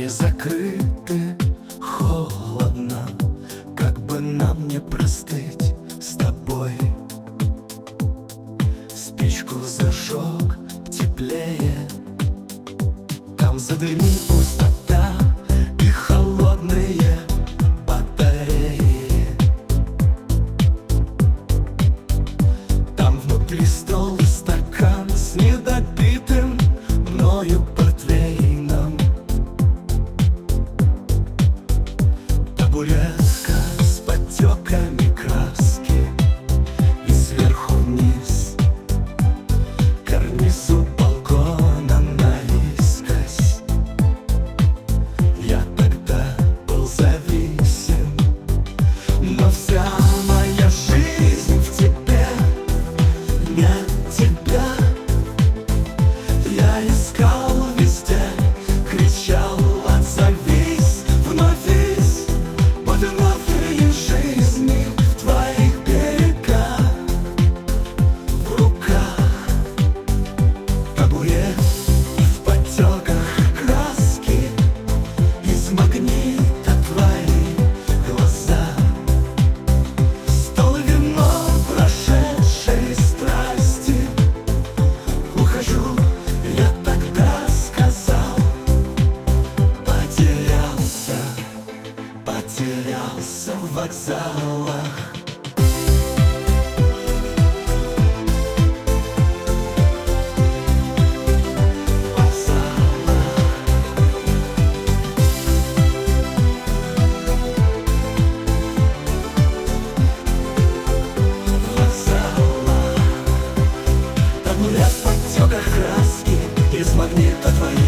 Двери закрыты, холодно. Как бы нам не простыть с тобой. Спичку зажег, теплее. Там за дверьми пустота и холодные батареи. Там внутри стол и стакан с недопитым мною портвейном. Табуретка с подтеками краски и сверху вниз карнизу балкона наискось. Я тогда был зависим, но вся моя жизнь в тебе. Нет тебя я искал везде, кричал: отзовись, вновь весь, вот и новые жизни в твоих берегах, в руках. Табурет в подтеках краски, из магнита твои глаза. Стол и вино прошедшей страсти. Ухожу, я тогда сказал. Потерялся в вокзалах. Табурет в подтеках краски, из магнита твоих